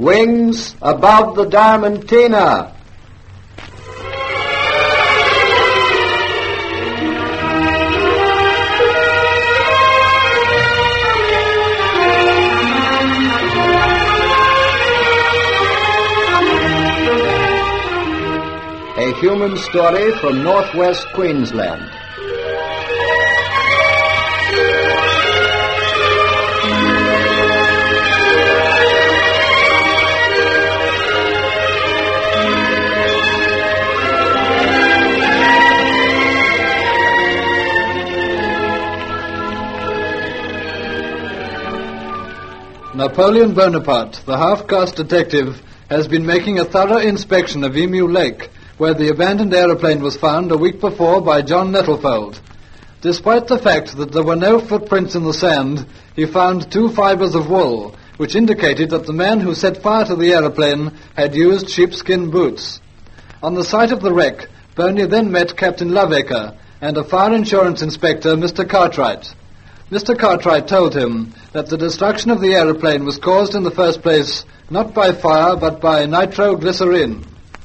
Wings above the Diamantina. A human story from northwest Queensland. Napoleon Bonaparte, the half-caste detective, has been making a thorough inspection of Emu Lake, where the abandoned aeroplane was found a week before by John Nettlefold. Despite the fact that there were no footprints in the sand, he found 2 fibers of wool, which indicated that the man who set fire to the aeroplane had used sheepskin boots. On the site of the wreck, Boney then met Captain Loveacre and a fire insurance inspector, Mr. Cartwright. Mr. Cartwright told him that the destruction of the aeroplane was caused in the first place not by fire but by nitroglycerine.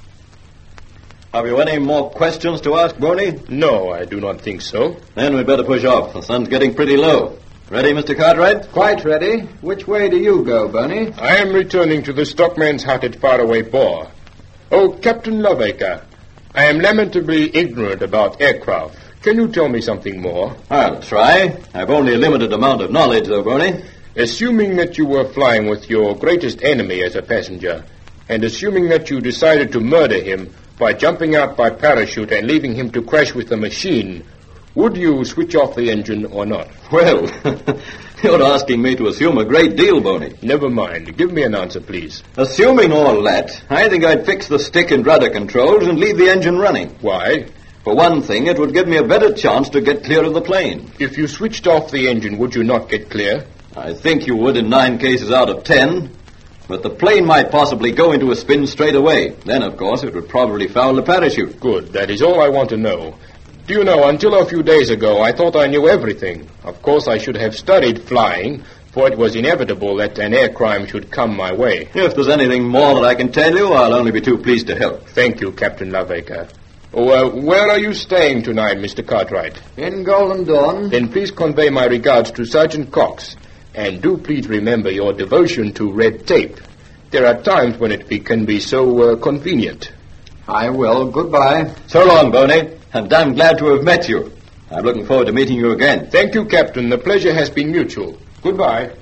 Have you any more questions to ask, Boney? No, I do not think so. Then we'd better push off. The sun's getting pretty low. Ready, Mr. Cartwright? Quite ready. Which way do you go, Boney? I am returning to the stockman's hut at Faraway Bore. Oh, Captain Loveacre, I am lamentably ignorant about aircraft. Can you tell me something more? I'll try. I've only a limited amount of knowledge, though, Boney. Assuming that you were flying with your greatest enemy as a passenger, and assuming that you decided to murder him by jumping out by parachute and leaving him to crash with the machine, would you switch off the engine or not? Well, you're asking me to assume a great deal, Boney. Never mind. Give me an answer, please. Assuming all that, I think I'd fix the stick and rudder controls and leave the engine running. Why? For one thing, it would give me a better chance to get clear of the plane. If you switched off the engine, would you not get clear? I think you would in 9 cases out of 10. But the plane might possibly go into a spin straight away. Then, of course, it would probably foul the parachute. Good. That is all I want to know. Do you know, until a few days ago, I thought I knew everything. Of course, I should have studied flying, for it was inevitable that an air crime should come my way. If there's anything more that I can tell you, I'll only be too pleased to help. Thank you, Captain Loveacre. Oh, where are you staying tonight, Mr. Cartwright? In Golden Dawn. Then please convey my regards to Sergeant Cox. And do please remember your devotion to red tape. There are times when it can be so convenient. I will. Goodbye. So long, Boney. And I'm glad to have met you. I'm looking forward to meeting you again. Thank you, Captain. The pleasure has been mutual. Goodbye.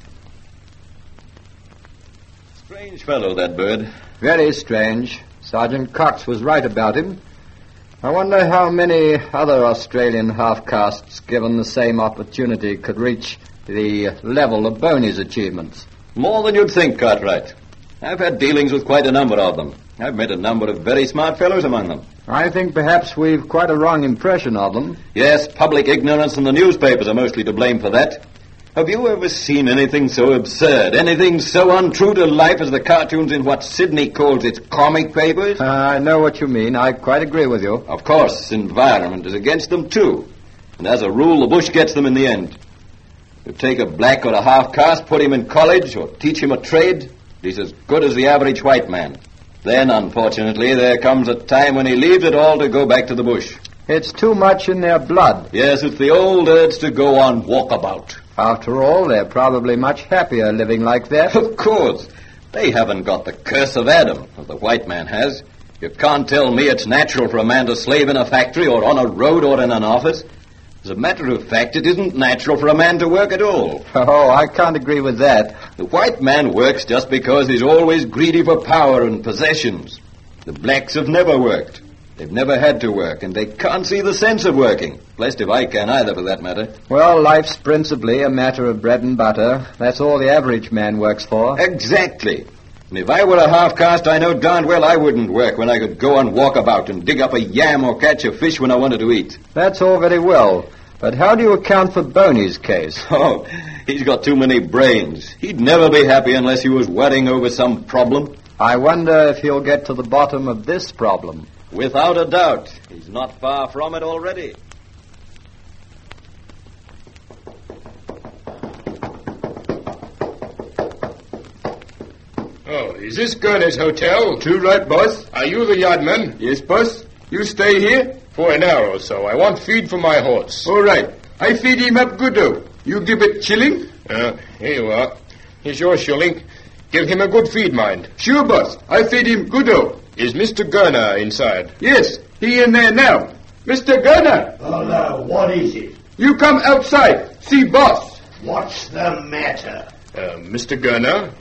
Strange fellow, that bird. Very strange. Sergeant Cox was right about him. I wonder how many other Australian half-castes, given the same opportunity, could reach the level of Boney's achievements. More than you'd think, Cartwright. I've had dealings with quite a number of them. I've met a number of very smart fellows among them. I think perhaps we've quite a wrong impression of them. Yes, public ignorance and the newspapers are mostly to blame for that. Have you ever seen anything so absurd, anything so untrue to life as the cartoons in what Sydney calls its comic papers? I know what you mean. I quite agree with you. Of course, environment is against them, too. And as a rule, the bush gets them in the end. You take a black or a half-caste, put him in college, or teach him a trade, he's as good as the average white man. Then, unfortunately, there comes a time when he leaves it all to go back to the bush. It's too much in their blood. Yes, it's the old urge to go on walkabout. After all, they're probably much happier living like that. Of course. They haven't got the curse of Adam, as the white man has. You can't tell me it's natural for a man to slave in a factory or on a road or in an office. As a matter of fact, it isn't natural for a man to work at all. Oh, I can't agree with that. The white man works just because he's always greedy for power and possessions. The blacks have never worked. They've never had to work, and they can't see the sense of working. Blessed if I can either, for that matter. Well, life's principally a matter of bread and butter. That's all the average man works for. Exactly. And if I were a half-caste, I know darn well I wouldn't work when I could go and walk about and dig up a yam or catch a fish when I wanted to eat. That's all very well. But how do you account for Boney's case? Oh, he's got too many brains. He'd never be happy unless he was worrying over some problem. I wonder if he'll get to the bottom of this problem. Without a doubt. He's not far from it already. Oh, Is this Gurney's hotel? True right, boss. Are you the yardman? Yes, boss. You stay here? For an hour or so. I want feed for my horse. All right. I feed him up goodo. You give it shilling? Here you are. Here's your shilling. Give him a good feed, mind. Sure, boss. I feed him goodo. Is Mr. Gurner inside? Yes, he in there now. Mr. Gurner! Hello, what is it? You come outside. See boss. What's the matter? Mr. Gurner?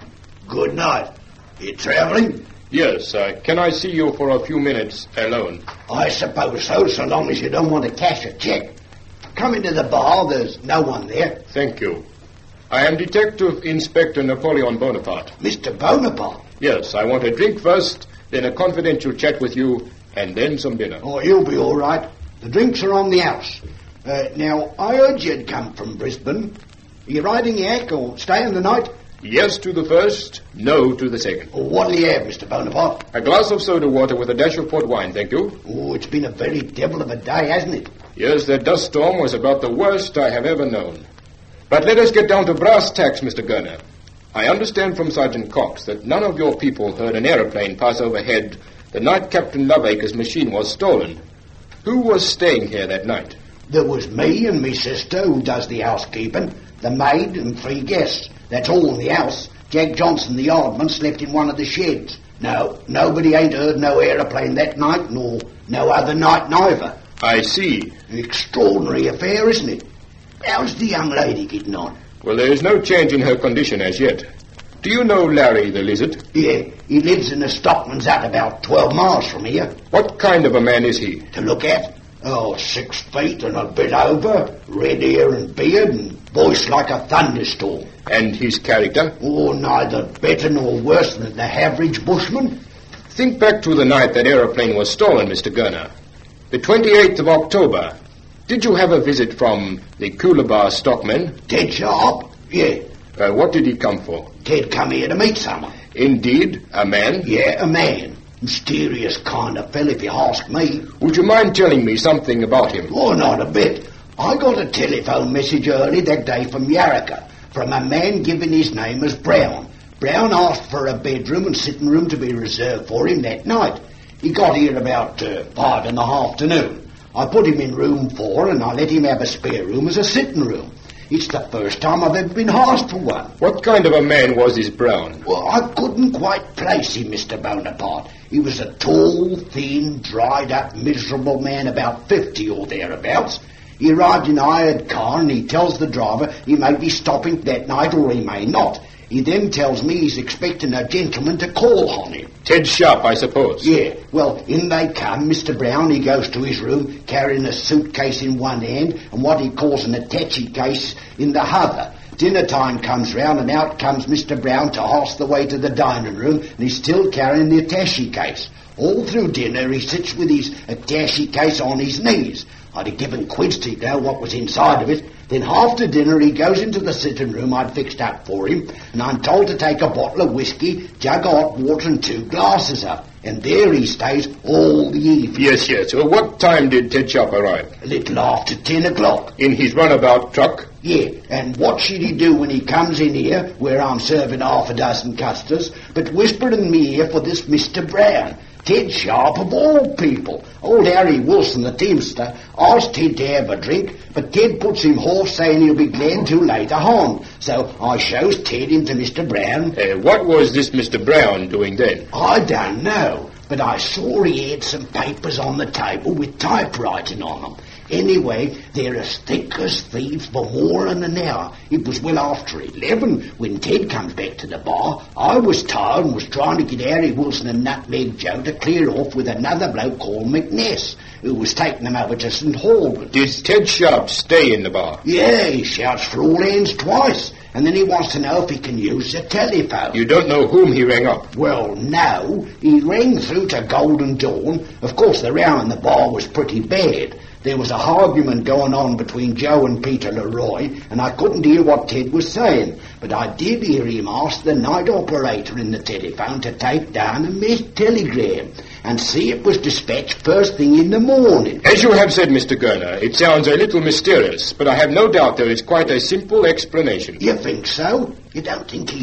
Good night. You travelling? Yes, can I see you for a few minutes alone? I suppose so long as you don't want to cash a cheque. Come into the bar, there's no one there. Thank you. I am Detective Inspector Napoleon Bonaparte. Mr. Bonaparte? Yes, I want a drink first, then a confidential chat with you, and then some dinner. Oh, you'll be all right. The drinks are on the house. Now, I heard you'd come from Brisbane. Are you riding yak or staying the night? Yes to the first, no to the second. Oh, what'll you have, Mr. Bonaparte? A glass of soda water with a dash of port wine, thank you. Oh, it's been a very devil of a day, hasn't it? Yes, that dust storm was about the worst I have ever known. But let us get down to brass tacks, Mr. Gurner. I understand from Sergeant Cox that none of your people heard an aeroplane pass overhead the night Captain Loveacre's machine was stolen. Who was staying here that night? There was me and me sister who does the housekeeping, the maid and 3 guests. That's all in the house. Jack Johnson, the yardman, slept in one of the sheds. No, nobody ain't heard no aeroplane that night, nor no other night neither. I see. An extraordinary affair, isn't it? How's the young lady getting on? Well, there is no change in her condition as yet. Do you know Larry the Lizard? Yeah, he lives in a stockman's hut about 12 miles from here. What kind of a man is he? To look at? Oh, 6 feet and a bit over, red hair and beard, and voice like a thunderstorm. And his character? Oh, neither better nor worse than the average bushman. Think back to the night that aeroplane was stolen, Mr. Gurner. The 28th of October. Did you have a visit from the Coolabah stockman? Ted Sharp? Yeah. What did he come for? Ted come here to meet someone. Indeed? A man? Yeah, a man. Mysterious kind of fella, if you ask me. Would you mind telling me something about him? Oh, not a bit. I got a telephone message early that day from Yarraka, from a man giving his name as Brown. Brown asked for a bedroom and sitting room to be reserved for him that night. He got here about 5 in the afternoon. I put him in room 4 and I let him have a spare room as a sitting room. It's the first time I've ever been asked for one. What kind of a man was this Brown? Well, I couldn't quite place him, Mr. Bonaparte. He was a tall, thin, dried-up, miserable man about 50 or thereabouts. He arrived in a hired car and he tells the driver he may be stopping that night or he may not. He then tells me he's expecting a gentleman to call on him. Ted Sharp, I suppose. Yeah, well, in they come. Mr. Brown, he goes to his room, carrying a suitcase in one hand and what he calls an attache case in the other. Dinner time comes round and out comes Mr. Brown to ask the way to the dining room and he's still carrying the attache case. All through dinner he sits with his attache case on his knees. I'd have given quids to know what was inside of it. Then after dinner he goes into the sitting room I'd fixed up for him, and I'm told to take a bottle of whiskey, jug of hot water and 2 glasses up. And there he stays all the evening. Yes. Well, what time did Ted Sharp arrive? A little after 10 o'clock. In his runabout truck? Yeah, and what should he do when he comes in here, where I'm serving 6 custards, but whisper in me ear for this Mr. Brown? Ted Sharp of all people. Old Harry Wilson, the teamster, asked Ted to have a drink, but Ted puts him off saying he'll be glad to later on. So I shows Ted into Mr. Brown. What was this Mr. Brown doing then? I don't know, but I saw he had some papers on the table with typewriting on them. Anyway, they're as thick as thieves for more than an hour. It was well after 11 when Ted comes back to the bar. I was tired and was trying to get Harry Wilson and Nutmeg Joe to clear off with another bloke called McNess, who was taking them over to St. Albans. Did Ted Sharp stay in the bar? Yeah, he shouts for all hands twice, and then he wants to know if he can use the telephone. You don't know whom he rang up? Well, no. He rang through to Golden Dawn. Of course, the row in the bar was pretty bad. There was a argument going on between Joe and Peter Leroy, and I couldn't hear what Ted was saying, but I did hear him ask the night operator in the telephone to take down a missed telegram and see it was dispatched first thing in the morning. As you have said, Mr. Gurner, it sounds a little mysterious, but I have no doubt there is quite a simple explanation. You think so? You don't think he's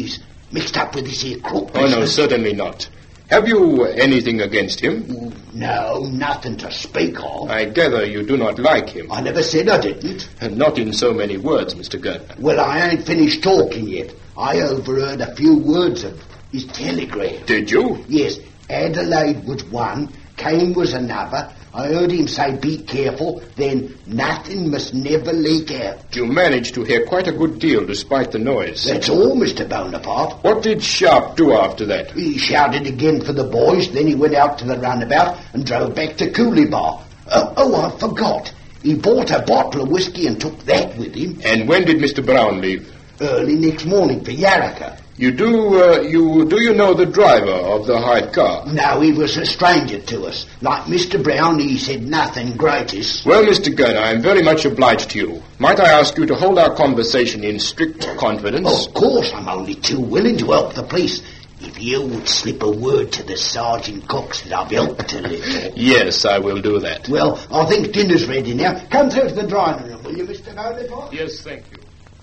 mixed up with this here crook Oh, no, business. certainly not. Have you anything against him? No, nothing to speak of. I gather you do not like him. I never said I didn't. Not in so many words, Mr. Gardner. Well, I ain't finished talking yet. I overheard a few words of his telegram. Did you? Yes, Adelaide was one, Kane was another. I heard him say, be careful, then nothing must never leak out. You managed to hear quite a good deal despite the noise. That's all, Mr. Bonaparte. What did Sharp do after that? He shouted again for the boys, then he went out to the runabout and drove back to Coolibah. Oh, I forgot. He bought a bottle of whiskey and took that with him. And when did Mr. Brown leave? Early next morning for Yarraka. You know the driver of the hired car? No, he was a stranger to us. Like Mr. Brown, he said nothing greatest. Well, Mr. Gardner, I am very much obliged to you. Might I ask you to hold our conversation in strict confidence? Of course, I'm only too willing to help the police. If you would slip a word to the Sergeant Cox that I've helped a little. Yes, I will do that. Well, I think dinner's ready now. Come through to the drawing room, will you, Mr. Bonaparte? Yes, thank you.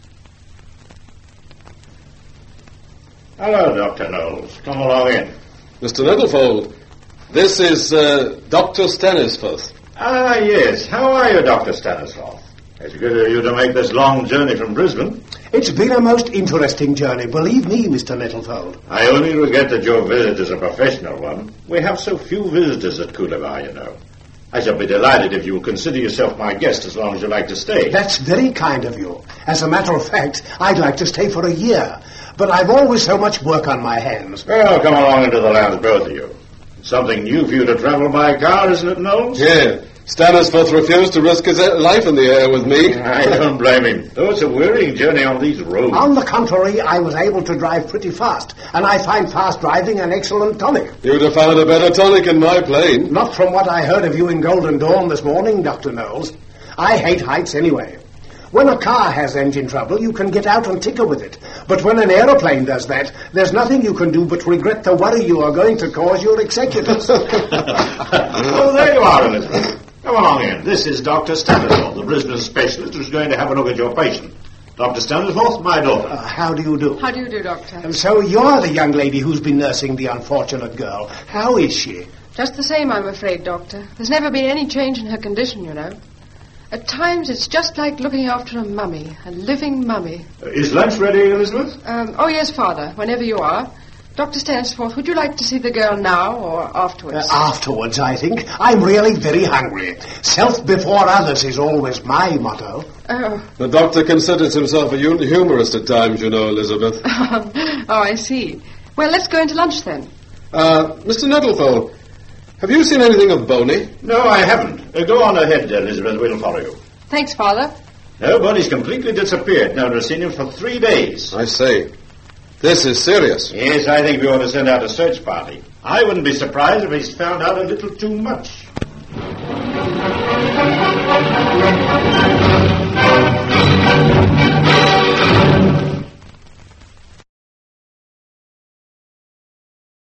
Hello, Dr. Knowles. Come along in. Mr. Nettlefold, this is Dr. Stanisforth. Ah, yes. How are you, Dr. Stanislav? It's good of you to make this long journey from Brisbane. It's been a most interesting journey, believe me, Mr. Nettlefold. I only regret that your visit is a professional one. We have so few visitors at Coolibah, you know. I shall be delighted if you will consider yourself my guest as long as you like to stay. That's very kind of you. As a matter of fact, I'd like to stay for a year. But I've always so much work on my hands. Well, come along into the lounge, both of you. It's something new for you to travel by car, isn't it, Knowles? Yeah. Stanisforth refused to risk his life in the air with me. I don't blame him. Though it's a wearying journey on these roads. On the contrary, I was able to drive pretty fast, and I find fast driving an excellent tonic. You'd have found a better tonic in my plane. Not from what I heard of you in Golden Dawn this morning, Dr. Knowles. I hate heights anyway. When a car has engine trouble, you can get out and tinker with it. But when an aeroplane does that, there's nothing you can do but regret the worry you are going to cause your executors. Oh, there you are, Elizabeth. Come along in. This is Dr. Stanislav, the Brisbane specialist who's going to have a look at your patient. Dr. Stanislav, my daughter. How do you do? How do you do, Doctor? And so you're the young lady who's been nursing the unfortunate girl. How is she? Just the same, I'm afraid, Doctor. There's never been any change in her condition, you know. At times, it's just like looking after a mummy, a living mummy. Is lunch ready, Elizabeth? Oh, yes, Father, whenever you are. Dr. Stansforth, would you like to see the girl now or afterwards? Afterwards, I think. I'm really very hungry. Self before others is always my motto. Oh. The doctor considers himself a humorist at times, you know, Elizabeth. Oh, I see. Well, let's go into lunch then. Mr. Nettlefold, have you seen anything of Boney? No, I haven't. Go on ahead, Elizabeth. We'll follow you. Thanks, Father. No, Boney's completely disappeared. No one has seen him for 3 days. I say, this is serious. Yes, I think we ought to send out a search party. I wouldn't be surprised if he's found out a little too much.